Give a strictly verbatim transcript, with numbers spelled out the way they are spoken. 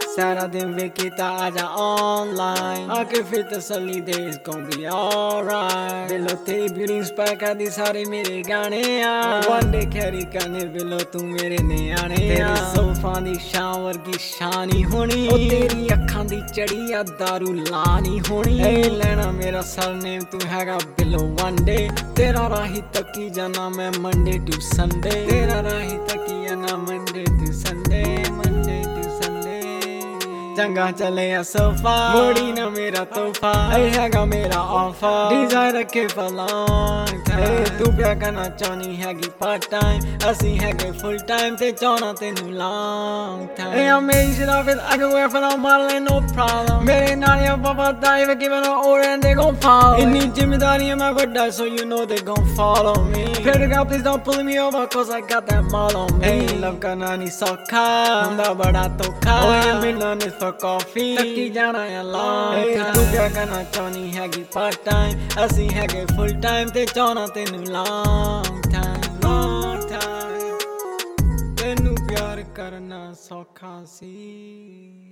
सारा दिन विकेता आजा ऑनलाइन आके फिर तसल्ली दे it's gonna be alright बिलो तेरी ब्यूटी इंस्पायर कर दी सारे मेरे गाने आ वन डे कैरी करने बिलो तू मेरे न्याणे तेरी सोफा दी शान वर्गी शानी होनी ओ तेरी अखां दी चढ़ी आ दारू लानी होनी ए लेना मेरा सरनेम तू हैगा बिलो वन डे तेरा राही तकी जाना मैं मंडे टू संडे तेरा राही तकी जाना Monday to Sunday Monday to Sunday चंगा चले आ सोफा मोड़ी ना मेरा तोहफा ए हैगा मेरा ऑफर डिजाइन रखे for long time तू प्यार करना चाहनी हैगी पार्ट टाइम असी हैगे फुल टाइम ते चाहना तेनू long time hey I made shit off it I can wear for no modeling no problem मेरे नानिया पापा दाई वे giving an order and they gon' follow इन्नी जिम्मेदारी है मैं बड़ा so you know they gon' follow me pray to God please don't pull me over cause I got that mall on me hey love करना नहीं सौखा हुंदा बड़ा धोखा ओए मिलना नहीं for coffee तकी जाना है long time तू प्यार करना चाहनी हैगी पार्ट टाइम असी हैगे फुल टाइम ते चाहना तेनू long time long time तेनू प्यार करना सौखा सी।